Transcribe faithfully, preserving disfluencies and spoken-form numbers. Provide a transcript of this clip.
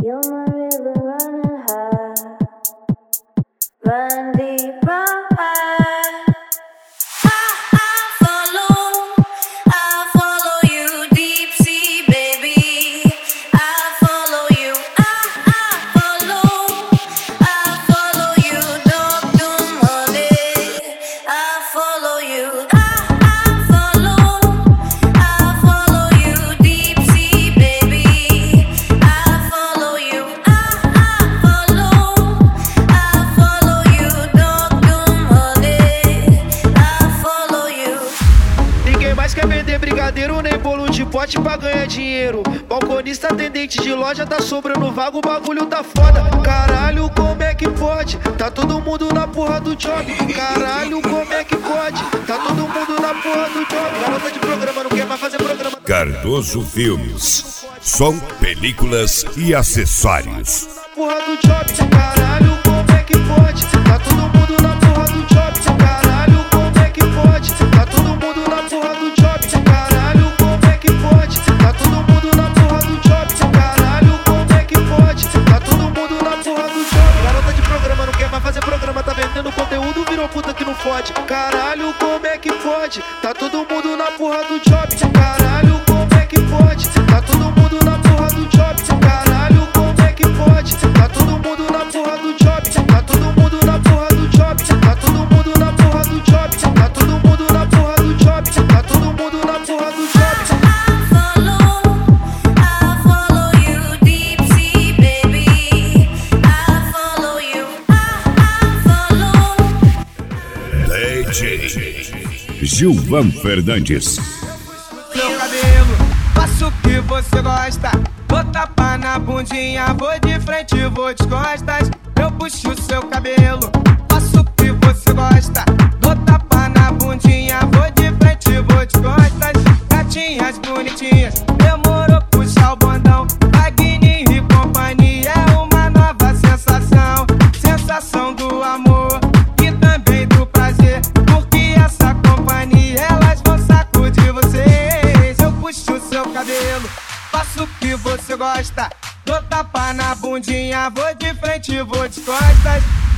You're my river running high, run deep, run high. I, I follow, I follow you deep sea, baby. I follow you, I, I follow, I follow you, don't do money. I follow you, I, I follow, I follow you deep sea, baby. I follow you, I, I follow, I follow you, don't do money. I follow you. Ninguém mais quer vender brigadeiro nem bolo de pote pra ganhar dinheiro. Balconista, atendente de loja, tá sobrando vago, o bagulho tá foda. Caralho, como é que pode? Tá todo mundo na porra do job. Caralho, como é que pode? Tá todo mundo na porra do job. Garota de programa não quer mais fazer programa. Cardoso Filmes. Som, películas e acessórios. Porra do job. Caralho, como é que pode? Tá todo mundo na porra do job. Caralho, como é que pode? Tá todo mundo na porra do job. Caralho, como é que pode? Tá todo mundo na porra do job. Caralho, como é que pode? Tá todo mundo na porra do job. Garota de programa não quer mais fazer programa, tá vendendo conteúdo, virou puta que não fode. Caralho, como é que pode? Tá todo mundo na porra do job. Caralho, como é que pode? Tá todo mundo na porra do job. Caralho, como é que pode? Tá todo mundo na porra do job. Tá todo mundo na porra do job. Tá todo mundo na porra do job. Tá todo mundo na porra do job. Tá todo mundo na porra do job. I follow, I follow you deep sea, baby. I follow you, I, I follow. D J Gilvan Fernandes. Meu cabelo, faço o que você gosta. Vou tapar na bundinha, vou de frente, vou de costas. Eu puxo o seu cabelo, faço o que você gosta. Vou tapar na bundinha, vou de frente, vou de costas. Gatinhas bonitinhas, demorou puxar o bondão. Wagner e companhia é uma nova sensação. Sensação do amor e também do prazer, porque essa companhia elas vão sacudir vocês. Eu puxo o seu cabelo, faço o que você gosta. Dou tapa na bundinha, vou de frente, vou de costas.